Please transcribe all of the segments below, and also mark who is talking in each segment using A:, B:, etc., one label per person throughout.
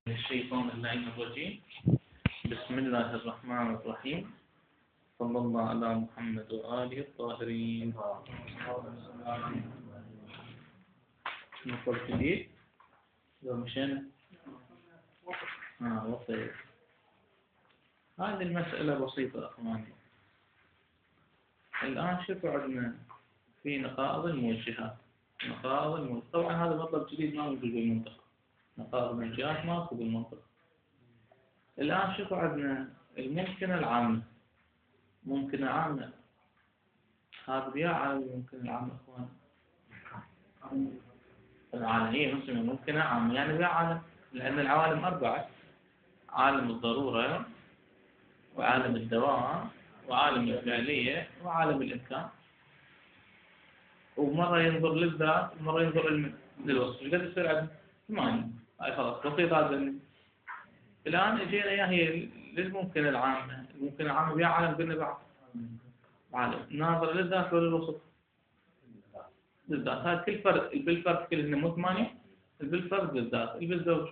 A: الشيطان اللعين الرجيم. بسم الله الرحمن الرحيم. صلى الله على محمد وآله الطاهرين. نقول جديد لو مشينا وصيت. هذه المسألة بسيطة أخواني. الآن شوفوا عندنا في نقائض الموجهات. طبعا هذا مطلب جديد ما موجود بالمنطق. نقائض الموجهات ماكو بالمنطق. الآن شوفوا عندنا الممكنة العامة. ممكنة عامة. هذا بيا عالم الممكنة العامة أخوان. العالم هي مسلمة ممكنة عامة يعني بيا عالم، لأن العوالم أربعة: عالم الضرورة، وعالم الدوام، وعالم الفعلية، وعالم الإمكان. ومرة ينظر للذات ومرة ينظر للوصف. قد يصير عندنا 8. هاي خلاص بسيط هذا. الآن اجينا هي للممكن العامة. الممكن العامة بيا عالم قلنا بعد عالم ناظر للذات ولا للوصف؟ للذات. هذا كل فرد بالفرد كلهن مو 8. بالفرد للذات، بالزوج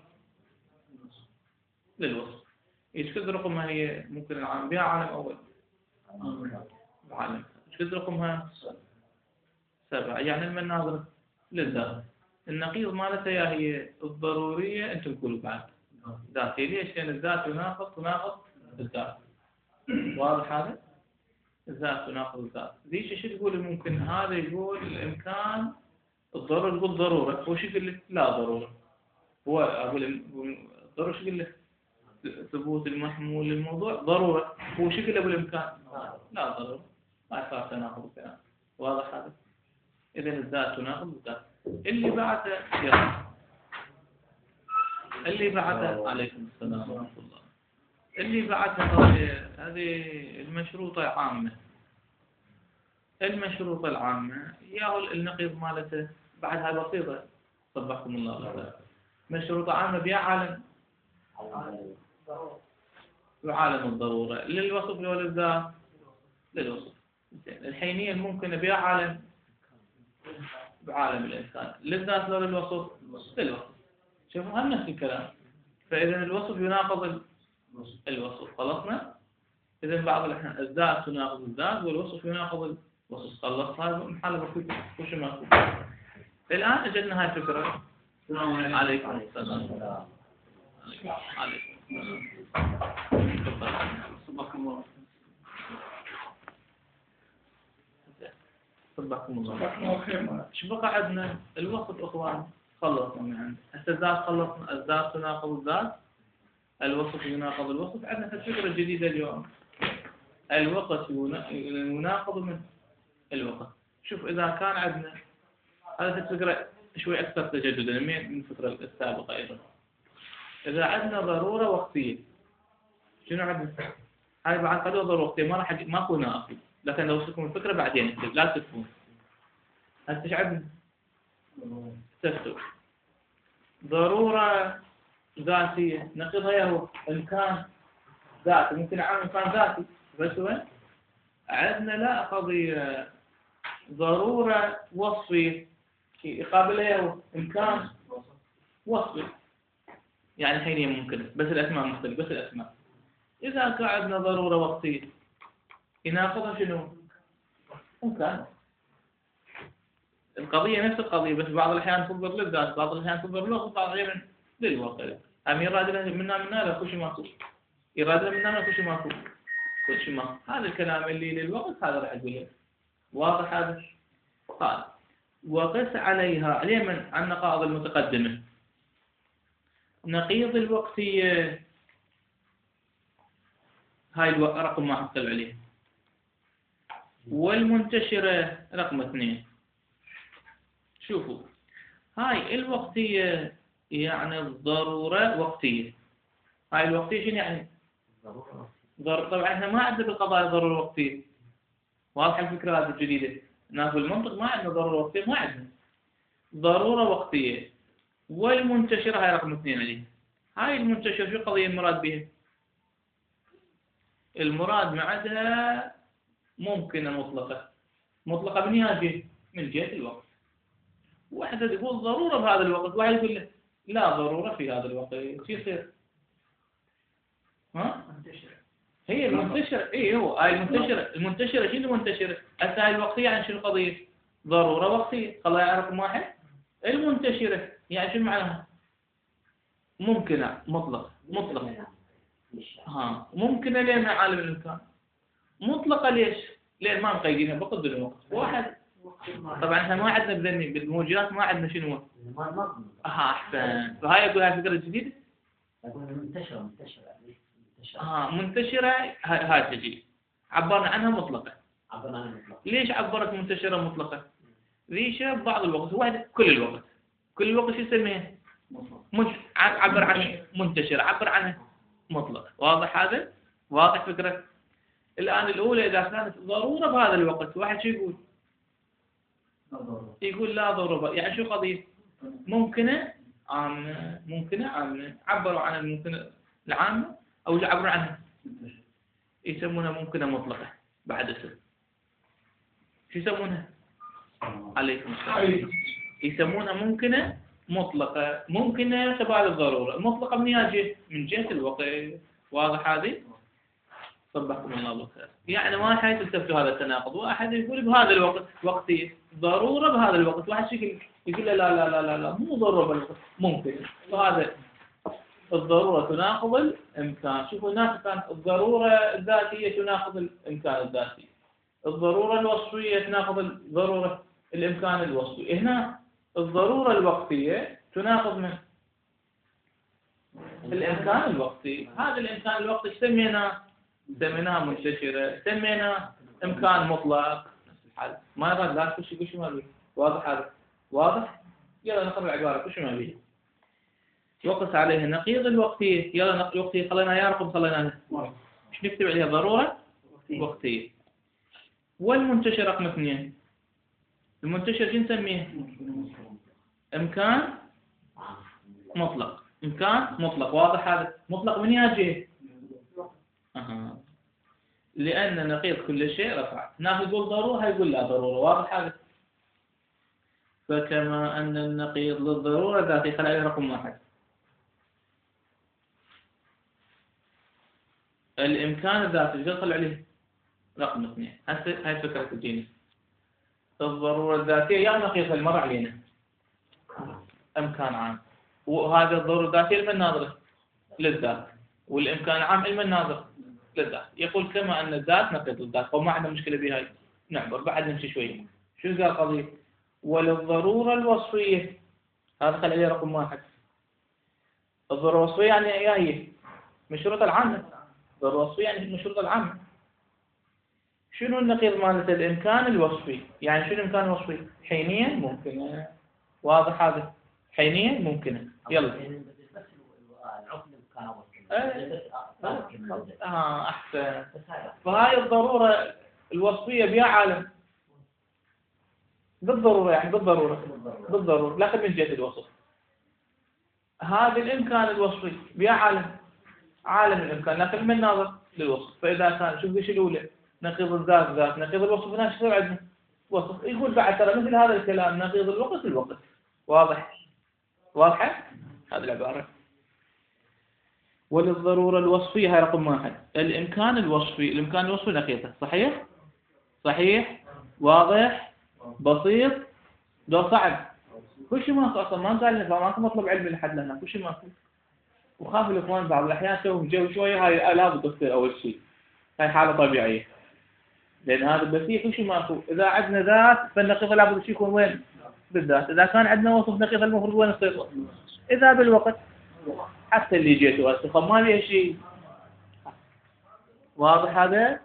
A: للوصف. ايش قد رقمها هي ممكن العامة بيا عالم أول؟ عالم. ايش قد رقمها؟ 7. يعني لمن ناظر للذات. النقيض مالتها هي الضرورية. أنتم تقولوا بعد ذاتي. ليش؟ لأن الذات تناقض الذات. واضح هذا؟ الذات تناقض الذات. ليش ايش تقول ممكن؟ هذا يقول الإمكان الضرورة، يقول ضرورة. هو شو يقول لك؟ لا ضرورة. هو أقول الضرورة شو يقول لك؟ ثبوت المحمول للموضوع ضرورة. هو شو يقول أبو الإمكان؟ لا ضرورة. ما صار تناقض الكلام. واضح هذا؟ إذن الذات تناقض الذات. اللي بعده عليكم السلام ورحمة الله. اللي بعده هذه المشروطة عامة. المشروطة العامة ياهو النقيض مالته بعدها بسيطة. صبحكم الله خير. مشروطة عامة بيا عالم وعالم الضرورة. للوصف ولا للذات؟ للوصف. الحينية الممكنة بيا عالم بعالم الإنسان. للذات ولا للوصف؟ للوصف. شوفوا هم نفس الكلام. فإذا الوصف يناقض الوصف. خلصنا؟ إذا بعض الأحيان الذات تناقض الذات والوصف يناقض الوصف. خلصت هذا محل بسيط وش ما. الآن أجلنا هاي الفكرة. عليكم السلام. عليكم السلام. صبحكم الله. شو بقى عندنا؟ الوصف أخوان خلصنا من عندنا. هسه الذات خلصنا. الذات تناقض الذات، الوصف يناقض الوصف. عندنا فكرة جديدة اليوم. الوقت يناقض من الوقت. شوف إذا كان عندنا هذه الفكرة شوي أكثر تجددا من الفكرة السابقة أيضا. إذا عندنا ضرورة وقتية، شنو عندنا؟ هاي بعد قدر ضرورة وقتية ما راح ماكو ناقض. لكن لو وصلكم الفكرة بعدين لا تكفون. هسه ايش عندنا؟ تفتوا ضرورة ذاتية نقيضها هو إمكان ذاتي. ممكن عام إمكان ذاتي. بس وين؟ عندنا لا قضية ضرورة وصفية يقابلها هو إمكان وصفي. يعني حينية ممكن بس الأسماء مختلفة. بس الأسماء. إذا كان عندنا ضرورة وقتية يناقضها شنو؟ إمكان. القضية نفس القضية بس بعض الأحيان تنظر للذات، بعض الأحيان تنظر للوقت، بعض الأحيان للواقع. أم يراد منا لا كل شيء ماكو. يراد منا كل شيء ماكو. كل شيء ماكو. هذا الكلام اللي للوقت هذا راح أقول لك. واضح هذا؟ قال وقس عليها اليمن عن النقائض المتقدمة. نقيض الوقتية هاي رقم 1 طلع عليه. والمنتشرة رقم 2. شوفوا هاي الوقتية يعني الضرورة وقتية. هاي الوقتية شنو يعني؟ طبعا احنا ما عندنا بالقضايا ضرورة وقتية. واضح الفكرة هذه الجديدة. في المنطق ما عندنا ضرورة وقتية. ما عندنا ضرورة وقتية. والمنتشرة هاي رقم 2 عليه. هاي المنتشرة شو قضية المراد بها؟ المراد معدها ممكنة مطلقة. مطلقة من جهة من جهة الوقت. واحد يقول ضرورة بهذا الوقت، واحد يقول له لا ضرورة في هذا الوقت شو يصير؟ ها؟ هي المنتشرة هاي المنتشرة شنو المنتشرة؟ هسه هاي الوقتية يعني شنو القضية؟ ضرورة وقتية خلينا يعرف واحد المنتشرة يعني شنو معناها؟ ممكنة مطلق ممكنة ليه من عالم الإمكان؟ مطلقة ليش؟ ليه ما مقيدينها بقدر الوقت واحد. طبعا احنا ما عندنا بذني بالموجات ما عندنا شنو؟ احسن. فهاي اقول هاي فكرة جديدة؟
B: اقول منتشرة
A: منتشرة هاي تجي عبرنا عنها مطلقة. ليش عبرت منتشرة مطلقة؟ ريشة بعض الوقت واحد كل الوقت شو يسميه؟ عبر عن منتشرة عبر عنها مطلقة. واضح هذا؟ واضح فكرة؟ الآن الأولى إذا كانت ضرورة بهذا الوقت واحد شو يقول؟ يقول لا ضرورة. يعني شو قضية؟ ممكنة عامة عبروا عن الممكنة العامة أو يعبروا عنها يسمونها ممكنة مطلقة بعد اسم. شو يسمونها؟ عليكم السلام. يسمونها ممكنة مطلقة. ممكنة تبع الضرورة. مطلقة من جهة من جهة الوقت. واضح هذه؟ صبحكم الله بالخير. يعني واحد يلتفتوا هذا التناقض. واحد يقول بهذا الوقت وقتي ضرورة بهذا الوقت. واحد يقول لا لا لا لا لا مو ضرورة بالوقت ممكن. فهذا الضرورة تناقض الإمكان. شوفوا هناك كانت الضرورة الذاتية تناقض الإمكان الذاتي. الضرورة الوصفية تناقض الضرورة الإمكان الوصفي. هنا الضرورة الوقتية تناقض من الإمكان الوقتي. هذا الإمكان الوقتي سميناه منتشرة سميناه إمكان مطلق. نفس الحال ما يراد لا كل شيء ما بيه. واضح هذا؟ واضح؟ يلا نقرأ العبارة كل شيء ما بيه. وقس عليه نقيض الوقتية. يلا نقيض الوقتية خلينا يا رقم خلينا ايش نكتب عليها؟ ضرورة وقتية. والمنتشر رقم 2. المنتشر شو نسميه؟ إمكان مطلق. إمكان مطلق. واضح هذا؟ مطلق من يجي؟ لأن نقيض كل شيء رفع. ناخذ يقول ضرورة هيقول لا ضرورة. واضح هذا؟ فكما أن النقيض للضرورة ذاتي خلينا رقم 1. الإمكان الذاتي يدخل عليه رقم 2. هاي فكرة تجيني. الضرورة الذاتية يعني نقيض المرة علينا إمكان عام. وهذا الضرورة الذاتية لمن ناظرة؟ للذات. والإمكان العام لمن ناظر؟ للذات. يقول كما أن الذات نقيض للذات. وما عندنا مشكلة بهاي. نعبر بعد نمشي شوية. شو قال قضية؟ وللضرورة الوصفية. هذا خلي عليه رقم 1. الضرورة الوصفية يعني هي مشروط العامة. الضرورة الوصفية يعني مشروط العامة. شنو النقيض مالته؟ الإمكان الوصفي. يعني شنو الإمكان الوصفي؟ حينيا ممكنة. واضح هذا؟ حينيا ممكنة. يلا. أحسن. فهاي الضرورة الوصفية بيا عالم بالضرورة. يعني بالضرورة لكن من جهة الوصف. هذا الإمكان الوصفي بيا عالم الإمكان لكن من ناظر للوصف. فإذا كان شوف ايش الأولى نقيض الذات ذات نقيض الوصف. هنا شو عندنا؟ وصف. يقول بعد ترى مثل هذا الكلام نقيض الوقت. واضح؟ واضحة؟ هذه العبارة. وللضرورة الوصفية هاي رقم 1. الإمكان الوصفي نقيضه. صحيح؟ واضح؟ بسيط؟ لو صعب كل شيء ماكو أصلا. ما قال لنا ماكو مطلب علمي لحد هنا. كل شيء ماكو. وخاف الإخوان بعض الأحيان سووا جو شوية. هاي لابد تصير أول شيء. هاي حالة طبيعية. لأن هذا بسيط كل شيء ماكو. إذا عندنا ذات فالنقيض لابد شيء يكون وين؟ بالذات. إذا كان عندنا وصف نقيض المفروض وين يصير؟ إذا بالوقت. حتى اللي جيته هسه ما ليه شيء. واضح هذا؟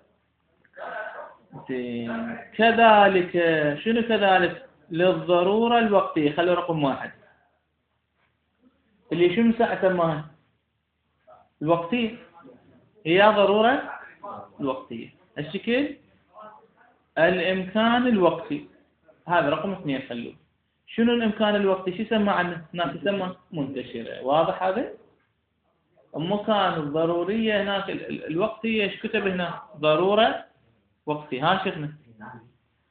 A: كذلك شنو كذلك؟ للضرورة الوقتية. خلوا رقم 1 اللي شو مسماها؟ الوقتية. هي ضرورة الوقتية. الشكل الإمكان الوقتي. هذا رقم 2 خلوه. شنو الإمكان الوقتي؟ شو يسمى عنه؟ ناس يسمى منتشرة. واضح هذا؟ المكان الضرورية هناك الوقتية ايش كتب هنا؟ ضرورة وقتي. ها شيخنا.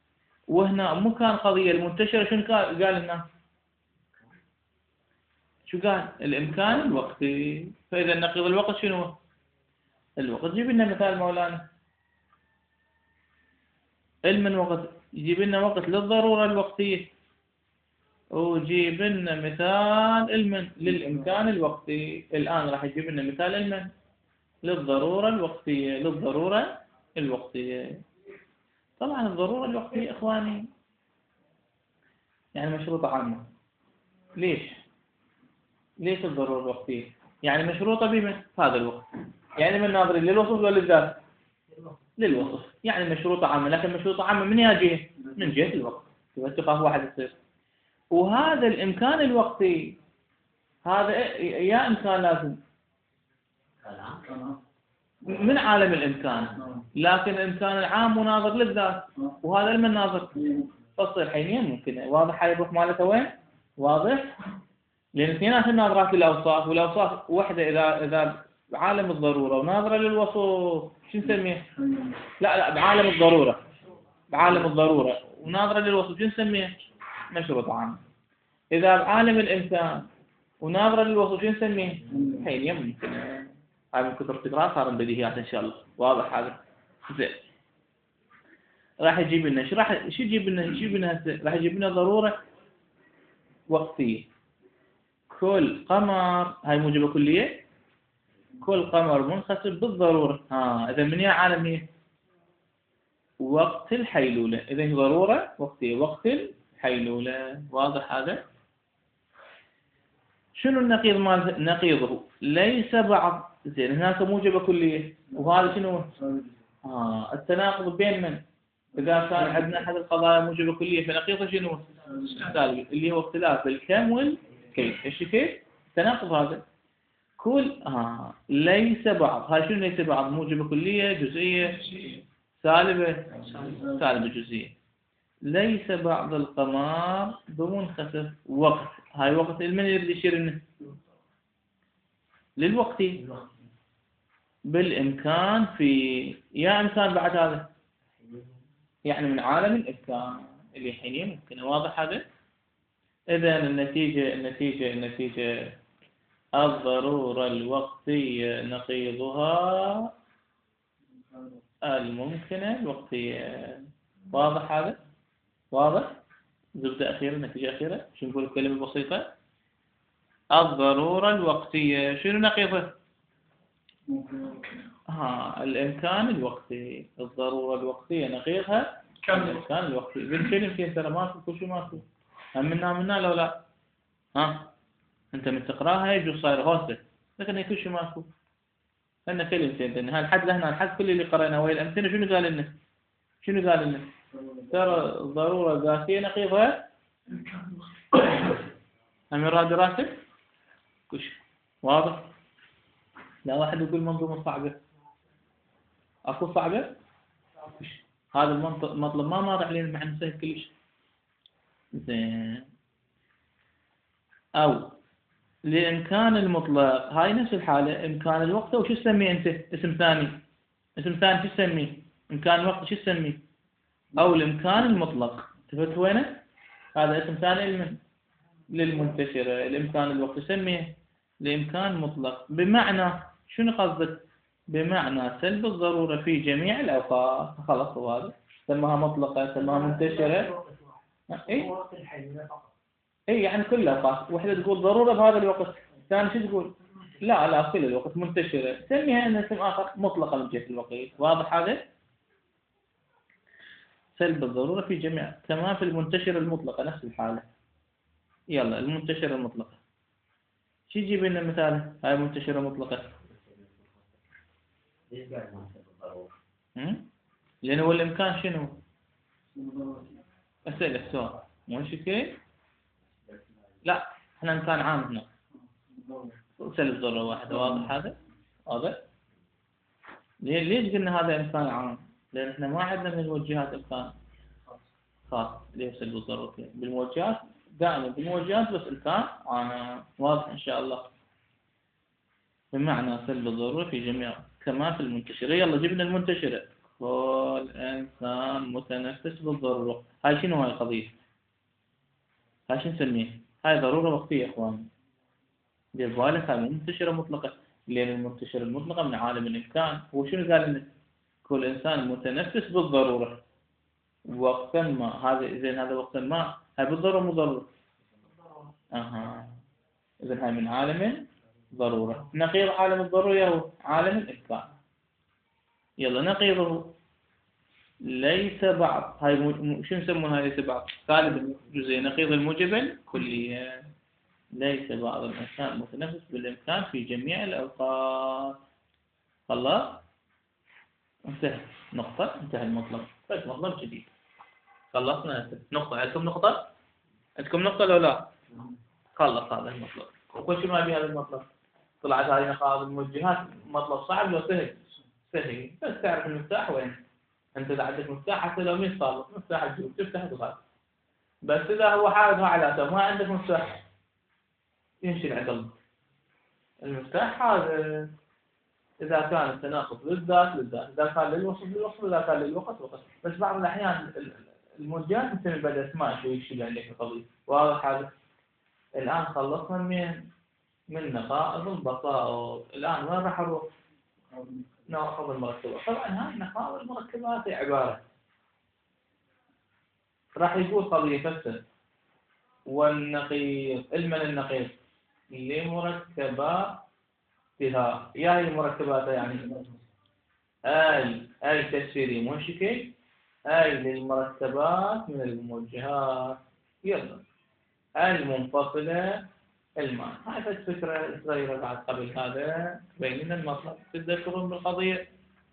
A: وهنا مكان قضية المنتشرة شنو قال لنا؟ شو قال؟ الإمكان الوقتي. فإذا نقيض الوقت شنو هو؟ الوقت. جيب لنا مثال مولانا. علم وقت، يجيب لنا وقت للضرورة الوقتية، وجيب لنا مثال علم للإمكان الوقتي. الآن راح يجيب لنا مثال علم للضرورة الوقتية. للضرورة الوقتية. طبعا الضرورة الوقتية إخواني يعني مشروطة عامة. ليش؟ ليش الضرورة الوقتية؟ يعني مشروطة بما هذا الوقت. يعني من ناظر للوصف ولا للذات؟ للوصف. يعني مشروطة عامة، لكن مشروطة عامة من أي جهة؟ من جهة الوقت. تقف واحد يصير. وهذا الإمكان الوقتي هذا يا إمكان لازم من عالم الإمكان، لكن الإمكان العام مناظر للذات، وهذا المناظر تصير حينيا ممكنة. واضح هاي الروح مالته وين؟ واضح؟ لأن اثنينات الناظرات للأوصاف، والأوصاف وحدة إذا بعالم الضرورة وناظرة للوصف شو نسميه؟ لا بعالم الضرورة، بعالم الضرورة وناظرة للوصف شو نسميه؟ مشروط عام. إذا بعالم الإمكان وناظرة للوصف شو نسميه؟ حينيا ممكنة. هاي من كثر التكرار صار بديهيات إن شاء الله. واضح هذا؟ زين. راح يجيب لنا شو يجيب لنا هسه؟ راح يجيب لنا ضرورة وقتية. كل قمر، هاي موجبة كلية، كل قمر منخسف بالضرورة. إذا من يا عالم هي؟ وقت الحيلولة. إذا هي ضرورة وقتية وقت الحيلولة. واضح هذا؟ شنو النقيض مال نقيضه؟ ليس بعض. زين هناك موجبة كلية، وهذا شنو؟ التناقض بين من؟ إذا كان عندنا أحد القضايا موجبة كلية فنقيضه شنو؟ سالب، اللي هو اختلاف الكم والكيف. إيش كيف؟ التناقض هذا. كل ليس بعض. هاي شنو ليس بعض؟ موجبة كلية، جزئية، سالبة، سالبة جزئية. ليس بعض القمر بمنخسف وقت. هاي وقت من يريد يشير لنا؟ للوقتي. بالإمكان في يا إمكان بعد هذا، يعني من عالم الإمكان اللي حينيا ممكن. واضح هذا؟ إذا النتيجة الضرورة الوقتية نقيضها الممكنة الوقتية. واضح هذا؟ واضح؟ زبدة أخيرة، نتيجة أخيرة. شو نقول بكلمة بسيطة؟ الضرورة الوقتية شنو نقيضه؟ الإمكان الوقتي. الضرورة الوقتية نقيضها الإمكان الوقتي. بالفيلم كيف ترى ماكو كل شيء ماكو. هم منا لو لا أنت من تقراها يجوا صاير هوسة، لكن هي كل شيء ماكو. لأن كلمتين هالحد لهنا الحد كل اللي قرأنا وهي الأمثلة شنو قال لنا؟ شنو قال لنا؟ ترى الضرورة الذاتية نقيضها هم يراد راسك كش. واضح؟ لا واحد يقول منظومة صعبة. أكو صعبة؟ كش. هذا المطلب ما راح لين مع نسهل كلش. زين. أو لإمكان المطلق. هاي نفس الحالة. إمكان الوقت وشو تسميه أنت؟ اسم ثاني. اسم ثاني شو تسميه؟ إمكان الوقت شو تسميه؟ أو الإمكان المطلق. تفت وينه؟ هذا اسم ثاني للمنتشرة. الإمكان الوقت تسميه الإمكان مطلق. بمعنى شنو قصدك؟ بمعنى سلب الضرورة في جميع الأوقات. خلاص هو هذا. سماها مطلقة، سماها منتشرة. إيه يعني كل الأوقات. وحدة تقول ضرورة بهذا الوقت، ثاني شو تقول؟ لا كل الوقت منتشرة. سميها أن اسم آخر مطلقة من جهة الوقت. واضح هذا؟ سلب الضرورة في جميع، كما في المنتشرة المطلقة نفس الحالة. يلا المنتشرة المطلقة شو يجيب لنا مثال؟ هاي منتشرة مطلقة. لأن هو الإمكان شنو؟ أسألك سؤال مو كيف؟ لا احنا إمكان عام هنا. سلب ضرورة واحدة. واضح هذا؟ واضح؟ ليش قلنا هذا إمكان عام؟ لأن احنا ما عندنا من الموجهات إمكان خاص اللي هو سلب الضرورة. بالموجهات دائما بالموجهات بس إمكان واضح إن شاء الله. بمعنى سلب الضرورة في جميع كما في المنتشرة. يلا جبنا المنتشرة. كل إنسان متنفس بالضرورة. هاي شنو هاي القضية؟ هاي شو نسميه؟ هاي ضرورة وقتية يا إخوان. دير بالك هاي مو منتشرة مطلقة، لأن المنتشرة المطلقة من عالم الإمكان هو شنو قال لنا؟ كل إنسان متنفس بالضرورة وقتا ما، هذا زين هذا وقتا ما هاي بالضرورة مو ضرورة. إذا هاي من عالم ضرورة. نقيض عالم الضرورة هو عالم الإمكان. يلا نقيضه ليس بعض. هاي شو يسمونها ليس بعض؟ غالبا جزئية. نقيض الموجب الكلية. ليس بعض الإنسان متنفس بالإمكان في جميع الأوقات. خلاص انتهى نقطة، انتهى المطلب. بس مطلب جديد خلصنا نقطة. عندكم نقطة؟ عندكم نقطة لو لا؟ خلص هذا المطلب. وكل شو ما بهذا المطلب؟ طلعت هذه نقاط الموجهات. مطلب صعب لو سهل؟ سهل، بس تعرف المفتاح وين. انت اذا عندك مفتاح حتى لو 100 صار مفتاح الجيوب تفتح وتغلق. بس اذا هو حالته على ما عندك مفتاح يمشي العقل. المفتاح هذا إذا كان التناقض للذات للذات، إذا كان للوصف للوصف، إذا كان للوقت وقت. بس بعض الأحيان الموجات مثل بدأ اسماء شوي يشيل عليك القضية. واضح هذا؟ الآن خلصنا من نقائض البساط. الآن وين راح نروح؟ ناخذ المركبات. طبعا هاي نقائض المركبات هي عبارة راح يقول قضية فسر والنقيض علما النقيض لمركباتها. يا هي المركبات يعني أي تفسيري منشكل أي للمركبات من الموجهات. يلا المنفصلة الماء. هاي فكرة صغيرة بعد قبل هذا تبين لنا المطلب. تتذكرون بالقضية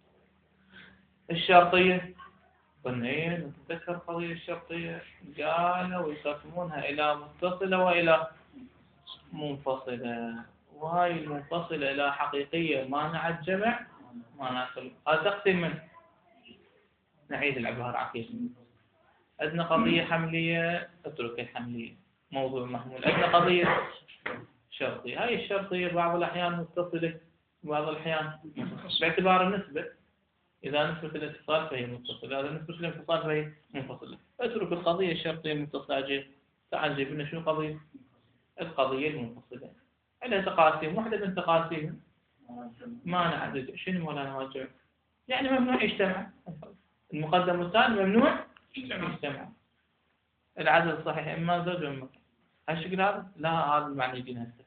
A: الشرطية؟ قلنا نتذكر القضية الشرطية. قالوا يقسمونها إلى متصلة وإلى منفصلة. وهاي المنفصلة إلى حقيقية مانعة جمع مانعة خلو. هذا تقسيم من نعيد العبارة عكيس. عندنا قضية حملية، اترك الحملية موضوع محمول. عندنا قضية شرطية. هاي الشرطية بعض الأحيان متصلة وبعض الأحيان باعتبار النسبة. إذا نسبة الاتصال فهي متصلة، إذا نسبة الانفصال فهي منفصلة. اترك القضية الشرطية المتصلة. تعال جيب لنا شنو قضية؟ القضية المنفصلة. عندها تقاسيم. واحدة من تقاسيم مانع شنو مولانا ما الجمع؟ يعني ممنوع يجتمع. المقدم والثاني ممنوع يجتمع. العدد الصحيح إما زوج وإما هالشكل هذا؟ لا، هذا المعنى يجينا هسه.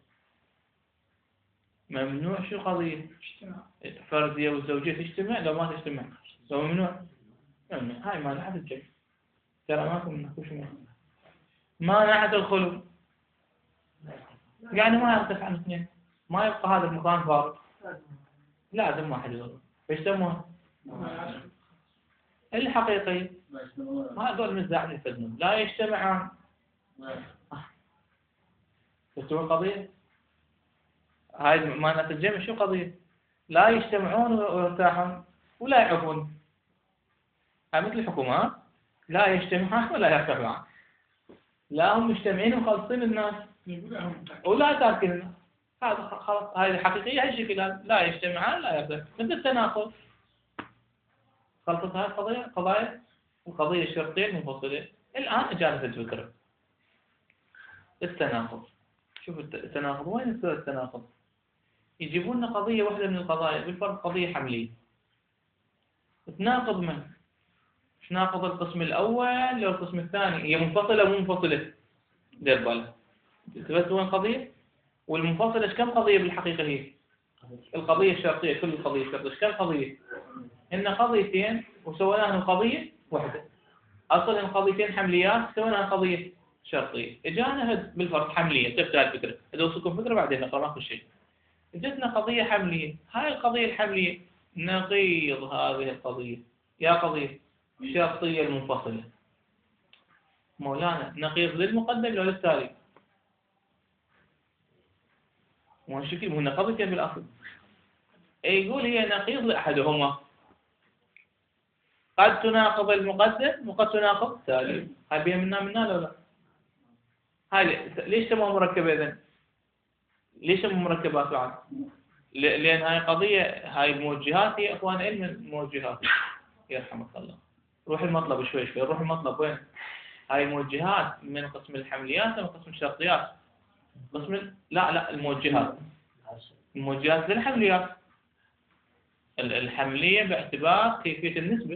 A: ممنوع شو قضية؟ فردية والزوجية تجتمع لو ما تجتمع. لو ممنوع هاي مانعة الجمع. ترى ماكو منكوش مانعة الخلو. يعني ما يرتفع عن اثنين، ما يبقى هذا المكان فارغ، لازم واحد يضرب. ايش يسموها؟ الحقيقي. ما هذول مزاعين يفدنون لا يجتمعان. شو القضية؟ هاي معنات الجمع. شو قضية؟ لا يجتمعون ويرتاحون ولا يعرفون. هاي مثل الحكومة، لا يجتمعان ولا يرتاحون. لا هم مجتمعين وخالصين الناس ولا تاركين. هذا خلاص. هاي الحقيقية هالشكل. لا يجتمعان لا يرتاحون. مثل التناقض. خلطت هاي قضايا القضية الشرطية المنفصلة. الآن جالسة الفكرة التناقض. شوف التناقض وين يصير التناقض؟ يجيبون لنا قضية واحدة من القضايا بالفرض قضية حملية. تناقض من؟ مش ناقض القسم الأول لو القسم الثاني. هي منفصلة مو منفصلة؟ دير بالك. بس وين قضية؟ والمنفصلة ايش كم قضية بالحقيقة هي؟ القضية الشرطية. كل القضية الشرطية ايش كم قضية؟ إن قضيتين وسويناهم قضية واحدة. أصل إن قضيتين حمليات سويناها قضية شرطية. إجانا بالفرض حملية. تبدأ الفكرة. أدوسكم فكرة بعدين نقرأ كل شيء. جتنا قضية حملية. هاي القضية الحملية نقيض هذه القضية. يا قضية الشرطية المنفصلة. مولانا نقيض للمقدم لو للتالي؟ مو شكل مو قضيتين بالأصل. يقول هي نقيض لأحدهما. قد تناقض المقدم وقد تناقض التالي. هاي بيها منا لو لا؟ هاي ليش سموها مركبة إذن؟ ليش سموها مركبات بعد؟ لأن هاي قضية. هاي موجهات هي إخوان علم الموجهات. يرحمك الله. روح المطلب شوي شوي. روح المطلب وين؟ هاي موجهات من قسم الحمليات ومن قسم الشرطيات. بس لا الموجهات. الموجهات للحمليات. الحملية باعتبار كيفية النسبة.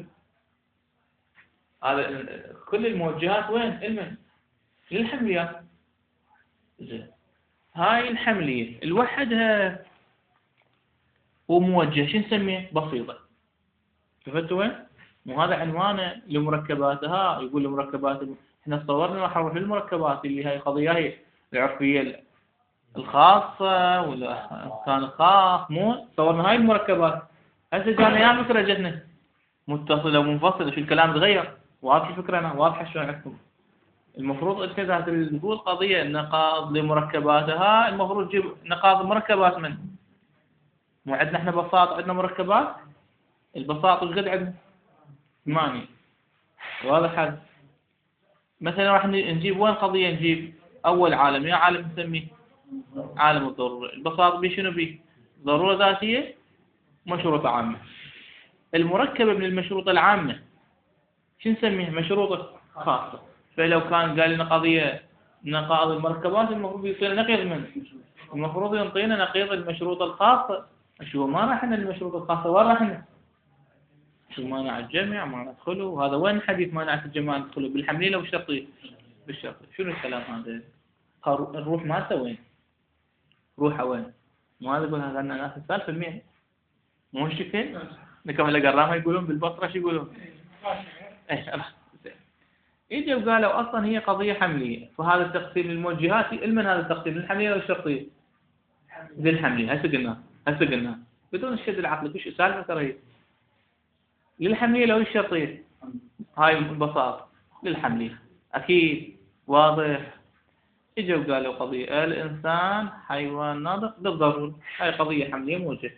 A: هذا كل الموجهات وين؟ المن للحمليات. زين. هاي الحملية الوحدها هو موجه، شو نسميه؟ بسيطة. شفتوا وين؟ مو هذا عنوانه لمركباتها. يقول لمركبات، احنا صورنا راح المركبات اللي هي قضية هي العرفية الخاصة والأركان الخاص. مو صورنا هاي المركبات. هسه جانا يا فكرة جتنا متصلة ومنفصلة، شو الكلام تغير. واضح الفكرة؟ أنا واضحة شلون عندكم؟ المفروض أنت إذا تقول قضية نقاض لمركباتها، المفروض تجيب نقاض مركبات من؟ مو عندنا احنا بساط، عندنا مركبات. البساط وش قد عندنا؟ 8. واضح هذا؟ مثلا راح نجيب وين قضية؟ نجيب أول عالم، يا عالم نسميه عالم الضرورة. البساط بيه شنو بيه؟ ضرورة ذاتية، مشروطة عامة. المركبة من المشروطة العامة شو نسميها؟ مشروطة خاصة. فلو كان قال لنا قضية نقاض المركبات، المفروض يصير نقيض من؟ المفروض ينطينا نقيض المشروطة الخاصة. شو ما راح المشروطة الخاصة؟ وين راح؟ شو مانع الجمع ما ندخله. وهذا وين حديث مانع الجمع ندخله؟ بالحملية لو بالشرطية؟ بالشرطية. شنو الكلام هذا؟ الروح مالته وين؟ روحه وين؟ مو هذا يقول هذا الناس السالفة المية مو شكل نكمل قرامها يقولون بالبصرة شو يقولون؟ ايه يجي وقالوا اصلا هي قضية حملية، فهذا التقسيم للموجهات من هذا التقسيم للحملية ولا الشرطية؟ للحملية. هسه قلنا بدون الشد العقلي وش سالفة ترى هي للحملية لو الشرطية. هاي البساطة للحملية أكيد واضح. إجوا قالوا قضية الإنسان حيوان ناطق بالضرورة، هاي قضية حملية موجهة.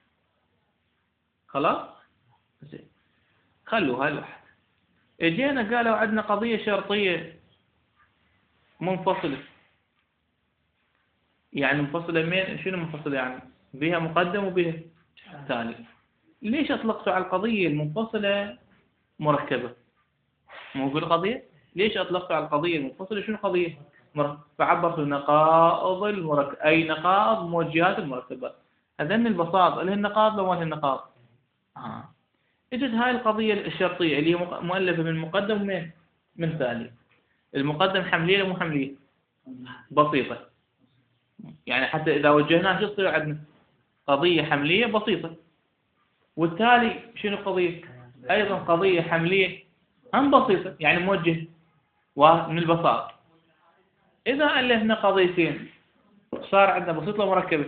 A: خلاص زين، خلوا هاي الواحد. اجينا قالوا عندنا قضية شرطية منفصلة. يعني منفصلة من شنو منفصلة؟ يعني بها مقدم وبها تالي. ليش أطلقتوا على القضية المنفصلة مركبة؟ مو القضية ليش أطلقتوا على القضية المنفصلة شنو قضية؟ فعبرتوا نقائض المركب، أي نقائض موجهات المركبات. هذين البساط اللي هي النقاط لو هي النقاط. اجت هاي القضية الشرطية اللي هي مؤلفة من مقدم من تالي. المقدم حملية ولا مو حملية؟ بسيطة. يعني حتى إذا وجهناها شو تصير عندنا؟ قضية حملية بسيطة. والتالي شنو قضية؟ أيضا قضية حملية هم بسيطة، يعني موجه من البساط. إذا ألفنا قضيتين صار عندنا بسيطة ومركبة.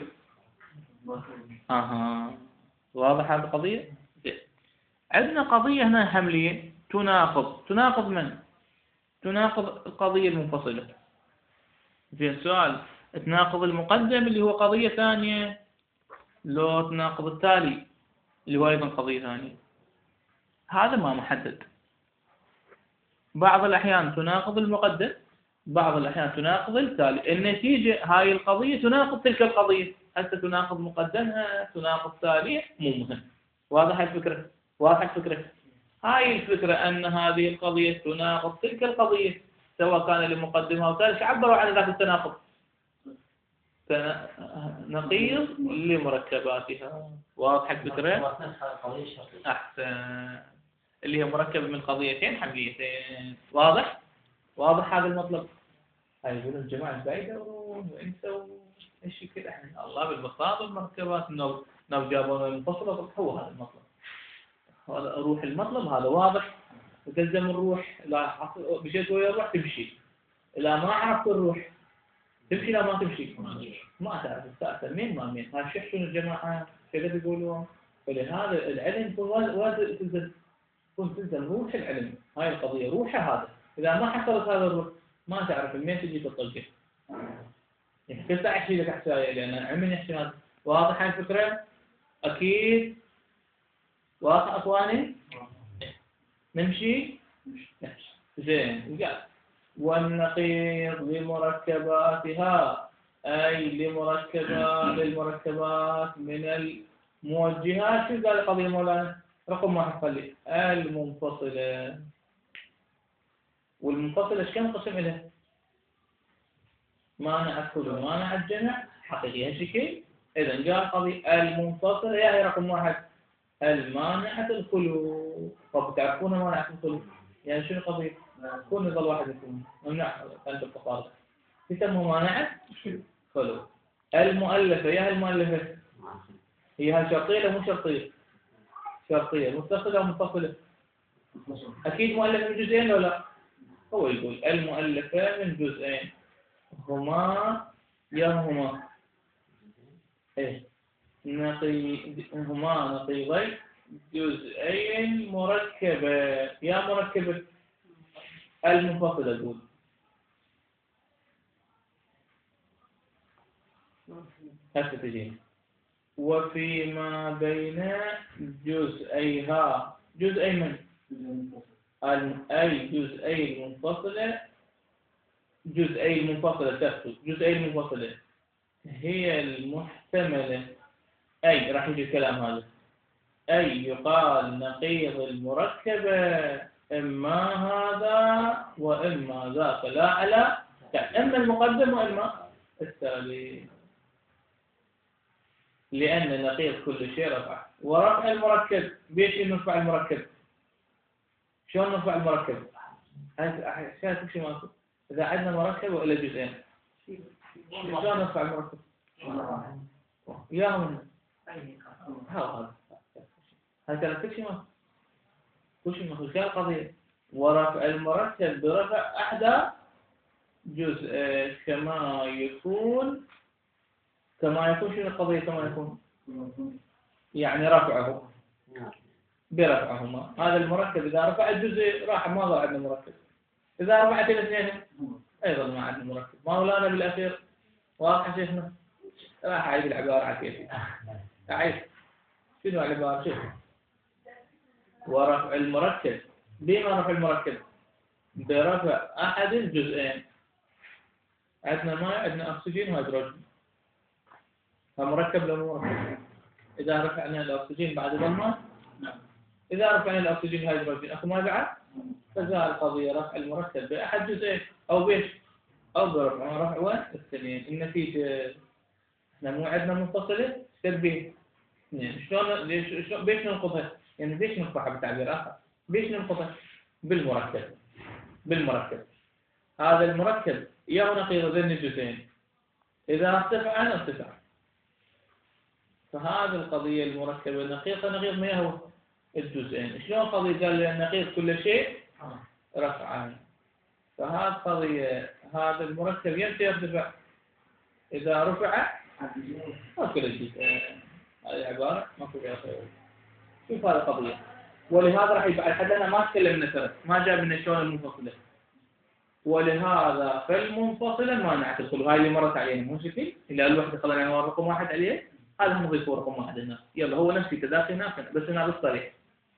A: واضح هذه القضية؟ عندنا قضية هنا حملية تناقض من؟ تناقض القضية المنفصلة. في سؤال تناقض المقدم اللي هو قضية ثانية، لو تناقض التالي اللي هو أيضا قضية ثانية. هذا ما محدد. بعض الأحيان تناقض المقدم، بعض الأحيان تناقض التالي. النتيجة هاي القضية تناقض تلك القضية. هل تناقض مقدمها تناقض تالية مو مهم. واضح الفكرة؟ واضح الفكرة؟ هاي الفكرة أن هذه القضية تناقض تلك القضية سواء كان لمقدمها أو تالي. عبروا عن ذات التناقض نقيض لمركباتها. واضح الفكرة؟ أحسن. اللي هي مركبة من قضيتين حمليتين. واضح؟ واضح هذا المطلب؟ هاي يقولون الجماعة البعيدة وانسوا ايش كذا. احنا الله بالبساطة المركبات لو جابونا المنفصلة هو هذا المطلب. هذا روح المطلب هذا واضح. تلزم الروح لا مشيت ويا الروح تمشي. إذا ما عرفت الروح تمشي لا ما تمشي ما تعرف تستأثر مين ما مين. هاي شو الجماعة كذا بيقولون. فلهذا العلم تلزم روح العلم. هاي القضية روحه هذا. إذا ما حصلت هذا الروح ما تعرف منين تجي تطلقه. يعني كيف أحكي لك حكاية لأن علم يحكي هذا. واضح الفكرة؟ أكيد واضح أخواني؟ نمشي؟ زين. قال والنقيض لمركباتها أي للمركبات من الموجهات. شو قال القضية مولانا؟ رقم واحد خلي المنفصلة. والمنفصلة كم قسم لها؟ مانع الخلو مانع الجمع حقيقي هالشكل. إذا جاء القضية المنفصلة هي رقم واحد المانعة الخلو. طب تعرفون مانعة الخلو يعني شنو القضية؟ كون يظل واحد يكون ممنوع أنت التفاضل يسمى مانعة خلو. المؤلفة هي المؤلفة هي هالشرطية ولا مو شرطية؟ شرطية متصلة أو منفصلة؟ أكيد مؤلفة من جزئين ولا لا؟ هو يقول المؤلفة من جزئين هما إيه هما نقيضي جزئين مركبة يا مركبة المنفصلة أقول هسه تجيني وفيما بين جزئيها جزئي من أي جزئي المنفصلة جزئي المنفصلة تحصل جزئي المنفصلة هي المحتملة أي راح يجي الكلام هذا أي يقال نقيض المركبة إما هذا وإما ذاك لا على إما المقدم وإما التالي لأن نقيض كل شيء رفع ورفع المركب بيش نرفع المركب شلون نرفع المركب؟ أشياء كل شيء ماكو إذا عندنا مركب وإلا جزئين شلون نرفع المركب؟ يا من هذا هذا كل شيء ماكو كل شيء ماكو شو القضية؟ ورفع المركب برفع أحدى جزء كما يكون شنو القضية كما يكون يعني رفعه برفعهما هذا المركب إذا رفع الجزء راح ما ضل عندنا مركب إذا رفعت الاثنين أيضا ما عندنا مركب مولانا بالأخير واضح شيخنا راح أعيد العبارة على كيفي أعيد شنو العبارة شوف ورفع المركب بما رفع المركب برفع أحد الجزئين عندنا ماء عندنا أكسجين وهيدروجين فمركب لو مركب إذا رفعنا الأكسجين بعد الماء إذا رفعنا الأكسجين هيدروجين أكو ما بعد فزال القضية رفع المركب بأحد جزئين أو بيش أو برفع رفع وين الاثنين النتيجة احنا مو عندنا منفصلة تشبيه اثنين شلون بيش ننقضها يعني بيش نرفعها بتعبير آخر بيش ننقضها بالمركب هذا المركب يا نقيض ذين الجزئين إذا ارتفع ارتفع فهذه القضية المركبة نقيض ما هو الجزئين شلون قضية قال لي النقيض كل شيء رفعان فهذه قضية هذا المركب يمتى يرتفع إذا رفع ما كل الجزئين هذه عبارة ما كل شيء شوف هذه القضية ولهذا راح يبقى حدنا ما تكلمنا ترى ما جاب لنا شلون المنفصلة ولهذا فالمنفصلة ما نعتقد هاي اللي مرت علينا مو شكل إلا الوحدة خلينا رقم واحد عليه هذا نضيف رقم واحد لنا يلا هو نفسي تداخل نافع بس هنا بالصريح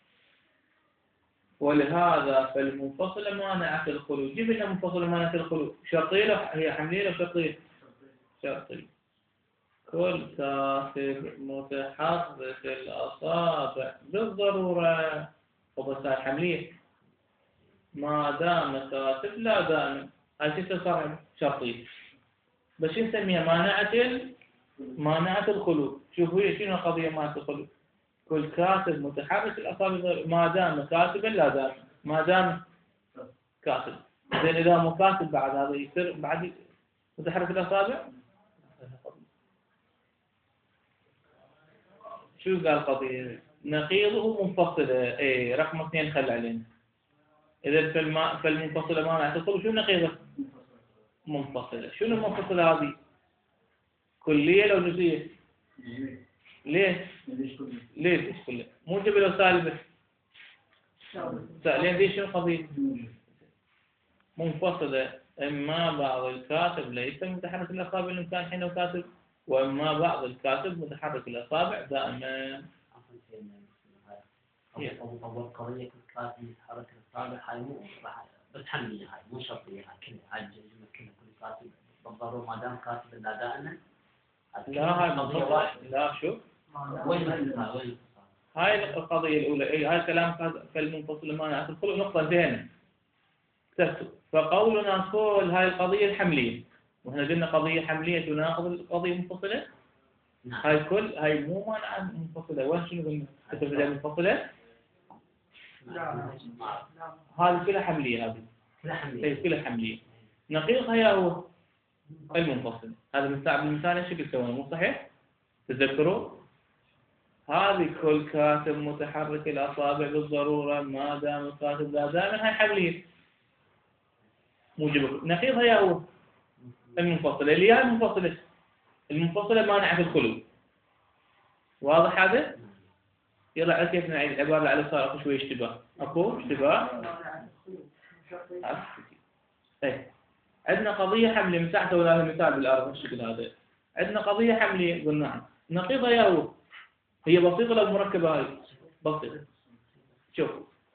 A: ولهذا فالمنفصلة مانعة الخلو جيب لنا منفصلة مانعة الخلو شرطية هي حملية أو شرطية شرطية كل كاتب متحرك الأصابع بالضرورة وبس حملية ما دام كاتب لا دام هاي تصير شرطية بس نسميها مانعة الخلو شوفوا هي شنو القضية مانعة الخلو كل كاتب متحرك الأصابع ما دام كاتبا لا دام ما دام كاتب زين إذا مو كاتب بعد هذا يصير بعد متحرك الأصابع شو قال القضية نقيضه منفصلة ايه رقم 2 خل علينا إذا فالمنفصلة مانعة الخلو شو نقيضه منفصلة شنو المنفصلة هذه كلية لو جزئية ليه ليش كلية موجبة لو سالبة لين دي شنو قضية منفصلة إما بعض الكاتب ليس متحرك الأصابع إن كان حين كاتب وإما بعض الكاتب متحرك الأصابع دائما
B: أول قضية الكاتب متحرك الأصابع هاي مو بس حملية هاي مو شرطية هاي كلها هاي الجملة كلها كل كاتب بالضرورة ما دام كاتب لا دائما
A: لا هاي قضية لا شوف هاي القضية الأولى أي هاي كلام فالمنفصل مانعة الخلو نقطة انتهينا فقولنا كل هاي القضية الحملية وإحنا قلنا قضية حملية تناقض القضية منفصلة. هاي مو مانعة منفصلة. وين شنو قلنا؟ تتبدأ منفصلة. هذه كلها حملية. هذه كلها حملية. نقيضها يا هو المنفصل. هذا بالمثال ايش قلت سوينا؟ مو صحيح؟ تذكروا هذه كل كاتب متحرك الأصابع بالضرورة ما دام الكاتب لا دائما. هاي حملية موجبة. نقيضها يا هو المنفصلة. اللي هي المنفصلة مانعة الخلو. واضح هذا؟ يلا على كيف نعيد العبارة على صار اكو شوي اشتباه. اكو اشتباه. طيب عندنا قضية حملية مساحته ولا مثال بالأرض بالشكل هذا. عندنا قضية حملية قلنا نعم. نقيضها يا هو هي بسيطة لو مركبة. هاي بسيطة. شوف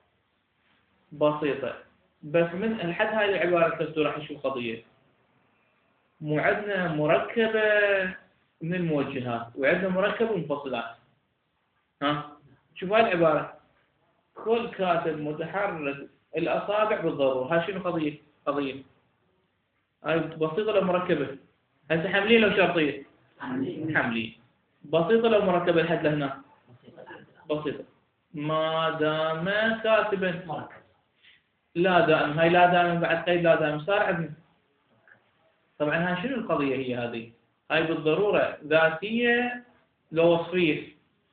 A: بسيطة بس من الحد هاي العبارة راح نشوف قضية. مو عندنا مركبة من الموجهات وعندنا مركبة منفصلات. ها شوف هاي العبارة كل كاتب متحرك الأصابع بالضرورة. هاي شنو قضية هاي بسيطة لو مركبة. هسه حملية لو شرطية؟ حملية. بسيطة لو مركبة لحد لهنا؟ بسيطة ما دام كاتبا. لا دائم. هاي لا دائم بعد قيد لا دائم صار عندنا. طبعا هاي شنو القضية هي هذه؟ هاي بالضرورة ذاتية لو وصفية.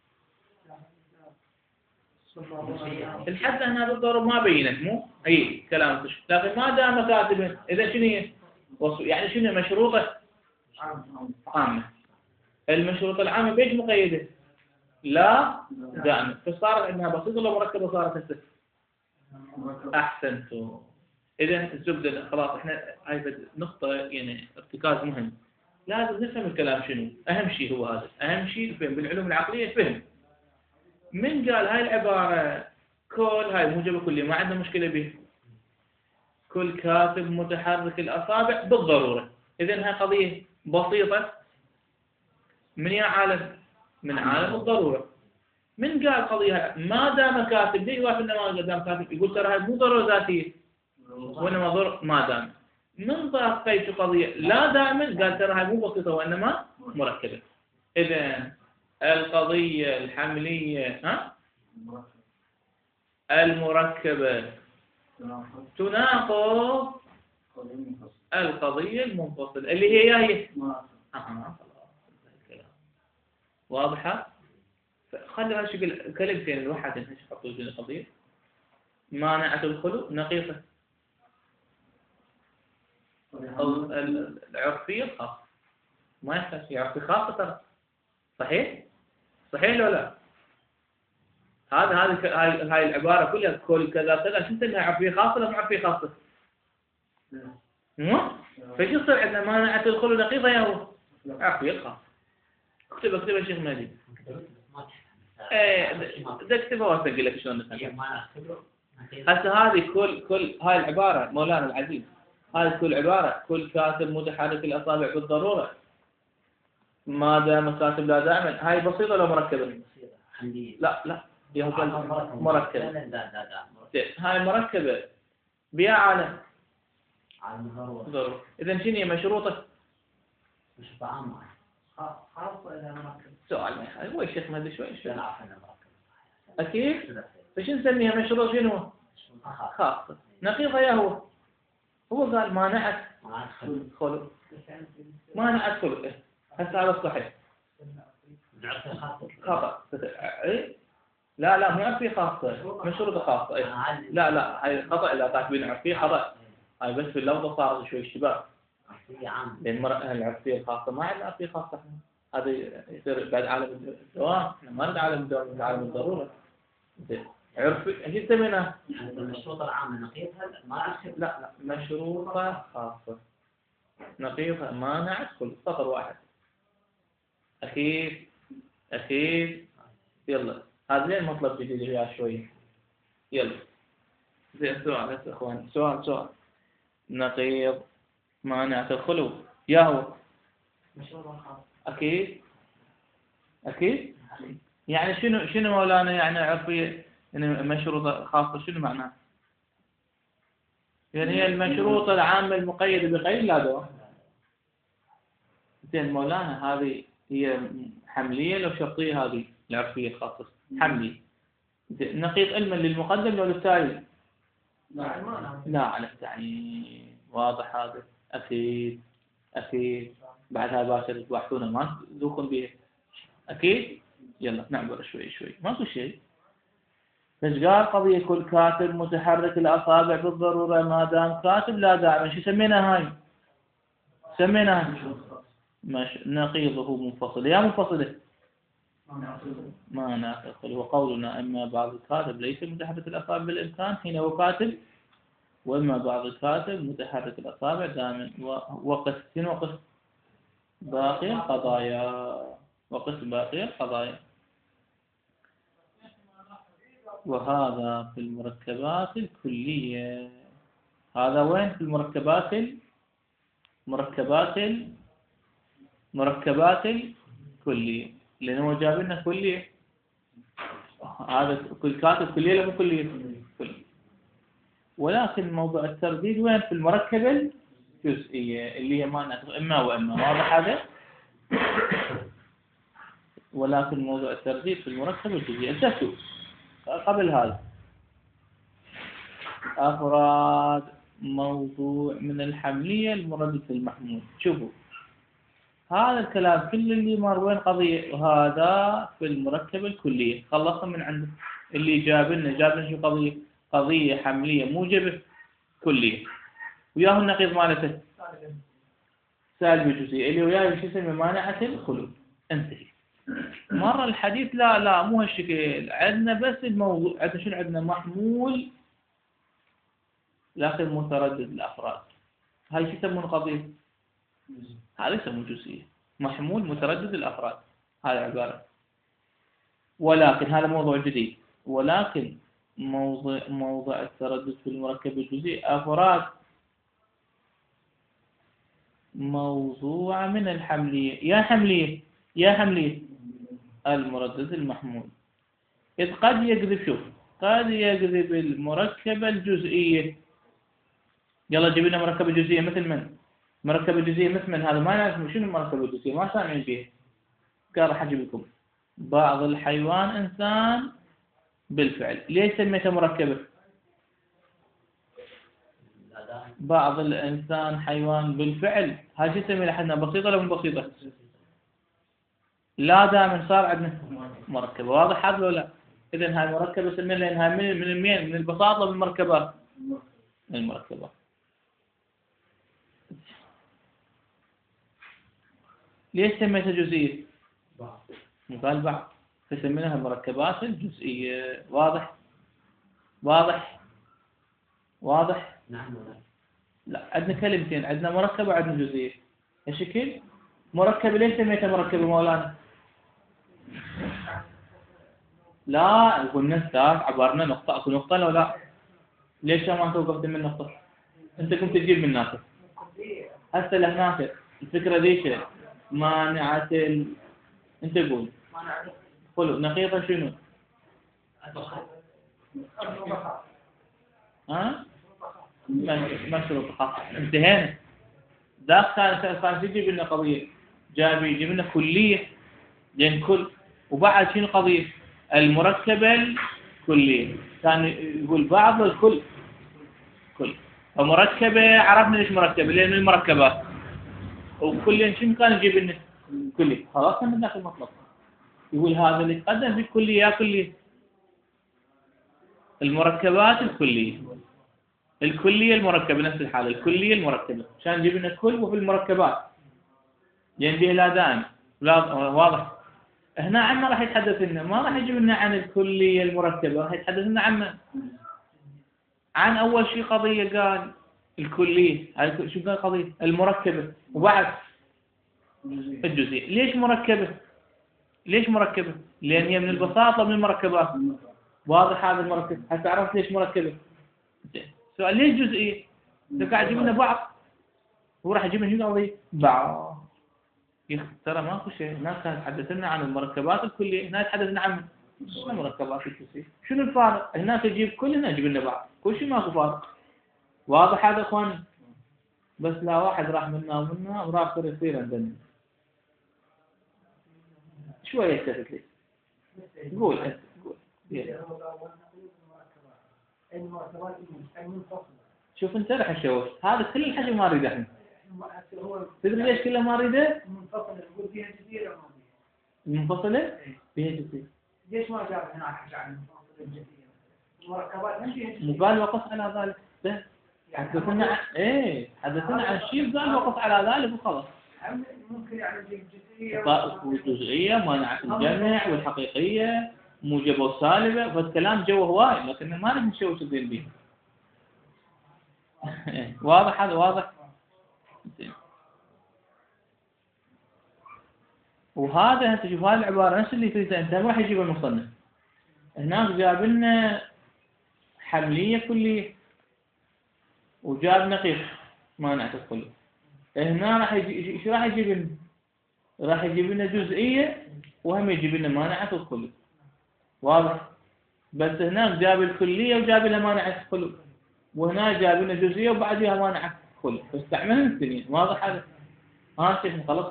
A: الحد هنا بالضرورة ما بينت مو؟ اي كلام تشوف. لكن ما دام كاتبا إذا شنو هي؟ يعني شنو مشروطة عامة. المشروط العامة بيش مقيدة؟ لا دائما. فصارت عندها بسيطة لو مركبة صارت هسه. أحسنتوا. إذا الزبدة خلاص إحنا هاي نقطة يعني ارتكاز مهم. لازم نفهم الكلام شنو. أهم شيء هو هذا. أهم شيء الفهم بالعلوم العقلية فهم. من قال هاي العبارة كل هاي موجبة كلية ما عندنا مشكلة به. كل كاتب متحرك الأصابع بالضرورة. إذن هاي قضية بسيطة من يا عالم؟ من عالم الضرورة. من قال قضية ما دام كاتب ليه يوافق ما دام كاتب؟ يقول ترى هاي مو ضرورة ذاتية وإنما ضرورة ما دام. من ضاق قيد قضية لا دائما قال ترى هاي مو بسيطة وإنما مركبة. إذن القضية الحملية المركبة تناقض القضية المنفصلة اللي هي واضحة؟ خلي هالشكل كلمتين الواحد هش حطوا بين القضية. مانعة الخلو نقيضة العرفية الخاصة. ما يحتاج عرفية خاصة ترى. صحيح ولا لا؟ هاي العبارة كلها كل كذا كذا شو تسميها عرفية خاصة ولا مو عرفية خاصة؟ مو؟ فايش يصير عندنا مانعة الخلو نقيضة يا هو عرفية خاصة. اكتب يا شيخ مهدي. ده اكتبها واسجل لك شلون نفهم. هسه هذه كل هاي العبارة مولانا العزيز. هذه كل عبارة كل كاتب متحرك الأصابع بالضرورة ما دام كاتب لا دائما. هاي بسيطة ولا مركبة؟ لا هي مركبة. هاي مركبة بيا عالم ضرورة. إذا شنو هي مشروطة؟
B: مشروطة عامة خاصة إذا مركبة.
A: سؤال هو الشيخ ما ادري شوي أكيد. فش نسميها مشروط شنو؟ خاصة. نقيضها يا هو قال مانعت خلو. مانعت خلو. هسه هذا صحيح. خطأ. لا مو عرفية خاصة. مشروطة خاصة. لا هاي خطأ. إذا كاتبين عرفية خطأ. هاي بس في اللفظة صارت شوي اشتباه. لأن العرفية الخاصة ما عندنا عرفية خاصة. هذا يصير بعد عالم الدوام. ما نريد عالم الدوام من عالم الضرورة. عرفي ايش سميناها؟
B: المشروطة العامة نقيضها ما
A: لا مشروطة خاصة. نقيضها مانعت كل سطر واحد. أخير يلا هذا لين مطلب جديد وياه شوي. يلا زين سؤال يا اخوان. سؤال نقيض مانعة الخلو يا هو
B: مشروطة خاصة.
A: أكيد يعني شنو مولانا يعني عرفي يعني مشروطة خاصة شنو معناه؟ يعني هي المشروطة العامة المقيدة بقيد لا دواء. زين مولانا هذه هي حملية لو شرطية؟ هذه العرفية الخاصة حملي. نقيض علما للمقدم لو للتالي؟ لا على التعيين. واضح هذا؟ أكيد أكيد. بعد هذا باشر تباحثون ما تذوقون به أكيد. يلا نعبر شوي شوي ماكو شيء. تشغال قضية كل كاتب متحرك الأصابع بالضرورة ما دام كاتب لا داعي. شو سمينا هاي؟ سمينا نقيضه منفصل يا منفصلة؟ ما ناقص. وقولنا أما بعض الكاتب ليس متحرك الأصابع بالإمكان حين هو كاتب، وأما بعض الكاتب متحرك الأصابع دائما. وقس باقي القضايا. وقس باقي القضايا. وهذا في المركبات الكلية. هذا وين؟ في المركبات الكلية، لأنه جاب لنا كلية. هذا كل كاتب كلية ولا مو كلية؟ كلية. ولكن موضوع الترديد وين؟ في المركبة الجزئية اللي هي ما ناخذ إما وإما. واضح هذا؟ ولكن موضوع الترديد في المركبة الجزئية. انتهوا. قبل هذا أفراد موضوع من الحملية المردد في المحمول. شوفوا هذا الكلام كل اللي مر وين قضية، وهذا في المركبة الكلية. خلصنا من عنده. اللي جاب لنا شو قضية حملية موجبة كلية، وياه النقيض مالته سالب جزئي اللي وياه شو اسمه مانعة الخلود. انتهي. مر الحديث. لا مو هالشكل. عندنا بس الموضوع. عندنا شنو؟ عندنا محمول لكن متردد الأفراد. هاي شو يسمون قضية؟ هذا يسمون جزئية. محمول متردد الأفراد. هذا عبارة. ولكن هذا موضوع جديد. ولكن موضع التردد في المركب الجزئي أفراد موضوع من الحملية. يا حملية المردد المحمول. إذ قد يكذب. شوف قد يكذب المركبة الجزئية. يلا جيب لنا مركبة جزئية مثل من؟ مركبة جزئية مثل من؟ هذا ما نعرف شنو المركبة الجزئية، ما سامعين بيه. قال راح أجيب لكم بعض الحيوان إنسان بالفعل. ليش سميته مركبة؟ بعض الإنسان حيوان بالفعل. هاي شو نسميها لحدنا؟ بسيطة ولا مو بسيطة؟ لا دائما صار عندنا مركبة. واضح هذا ولا لا؟ إذن هاي مركبة سمينا لأنها من البساطة بالمركبات. المركبات. ليش سميتها جزئية؟ قال بعض فسميناها المركبات الجزئية. واضح.
B: نعم.
A: لا عندنا كلمتين. عندنا مركبة وعندنا جزئية. الشكل مركبة. ليش سميتها مركبة مولانا؟ لا قلنا استاذ عبرنا نقطة. اكو نقطة لو لا؟ ليش ما توقفت من نقطة؟ انت كنت تجيب من ناقص. هسه لهناك الفكرة ذيك مانعة انت قول. قولوا نقيضة شنو؟ مشروط خاص. انتهينا. ذاك كان يجيب لنا قضية. يجيب لنا كلية. لأن كل. وبعد شنو قضية؟ المركبة الكلية. كان يقول بعض الكل. كل. فمركبة عرفنا ليش مركبة؟ لأن المركبات. وكل شنو كان يجيب لنا؟ كلية. خلاص من ذاك المطلب. يقول هذا اللي يتقدم في الكلية يا كلية. المركبات الكلية. الكلية المركبة نفس الحالة. الكلية المركبة عشان نجيب لنا كل وفي المركبات. يعني به لا دائم. لا واضح. هنا عنا راح يتحدث لنا. ما راح يجيب لنا عن الكلية المركبة. راح يتحدث لنا عن أول شيء قضية قال الكلية. هاي شو قال قضية؟ المركبة. وبعد الجزئية. ليش مركبة؟ لأن هي من البساطة من المركبات. واضح هذا المركب. حتى عرفت ليش مركبة. سؤال ليش جزئية؟ قاعد يجيب لنا بعض. هو راح يجيب لنا شو قضية؟ بعض. ترى ماكو شيء. هناك كانت تحدثنا عن المركبات الكلية. هنا تحدثنا عن المركبات الكلية. شنو الفارق؟ هناك يجيب كل. هنا يجيب لنا بعض. كل شيء ماكو فارق. واضح هذا اخواني؟ بس لا واحد راح منا وراح يصير عندنا. شوية التفت لي. قول أنت قول. شوف أنت راح نشوف هذا كل الحكي ما أريده إحنا. تدري ليش كله ما أريده؟ منفصلة فيها جزئية.
C: ليش ما جاب هناك حكي عن المنفصلة الجزئية؟ المركبات هم فيها جزئية.
A: مو قال وقف على ذلك بس. حدثنا حدثنا عن شيء قال وقف على ذلك وخلاص.
C: ممكن يعني الجزئية
A: والجزئية مانعة الجمع والحقيقية موجبة وسالبة فالكلام جوه هواي لكن ما نبي نشوش الدين به. واضح هذا واضح. وهذا انت شوف هذه العبارة نفس اللي تريدها انت ما راح يجيب المصنف. هناك جاب لنا حملية كلية وجاب نقيض مانعة الكلية. هنا راح يجي ايش راح يجيب لنا؟ راح يجيب لنا جزئية وهم يجيب لنا مانعة الكلية. واضح؟ بس هناك جاب الكلية وجاب لها مانعة الكلية. وهنا جاب لنا جزئية وبعدها مانعة الكلية. فاستعملنا الاثنين. واضح هذا؟ ها شيخ خلص؟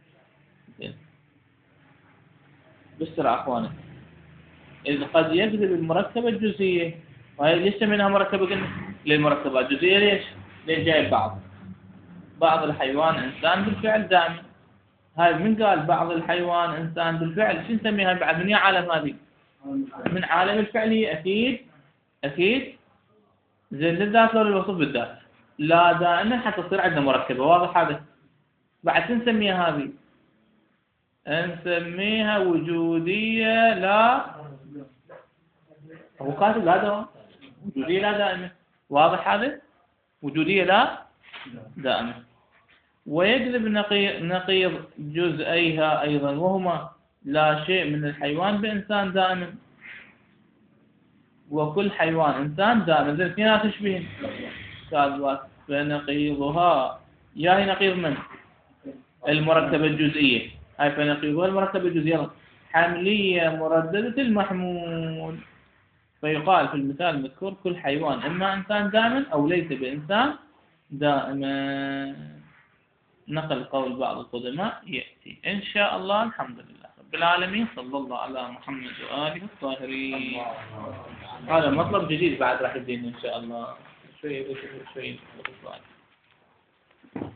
A: بسرعة اخواني. إذا قد يكذب المركبة الجزئية وهي ليش سميناها مركبة قلنا؟ للمركبات الجزئية ليش؟ ليش جايب بعض الحيوان إنسان بالفعل دائما. هاي من قال بعض الحيوان إنسان بالفعل شو نسميها بعد من عالم هذه؟ من عالم الفعلية أكيد زين للذات لو للوصف بالذات لا دائما حتى تصير عندنا مركبة. واضح هذا؟ بعد نسميها هذه نسميها وجودية لا هو كاتب لا دوام وجودية لا دائمة. واضح هذا؟ وجودية لا دائمة. ويجذب نقيض جزئيها أيضا وهما لا شيء من الحيوان بإنسان دائما وكل حيوان إنسان دائما. زين في ناس تشبهن قال فنقيضها يا هي نقيض من؟ المركبة الجزئية. هاي فنقيضها المركبة الجزئية حملية مرددة المحمول. فيقال في المثال المذكور كل حيوان إما إنسان دائما أو ليس بإنسان دائما. نقل قول بعض القدماء يأتي إن شاء الله. الحمد لله رب العالمين صلى الله على محمد وآله الطاهرين. هذا مطلب جديد بعد راح يدينا إن شاء الله شوي.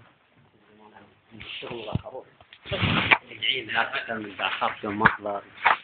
B: الشغل العين لا تكتمل إذا أخذت محضر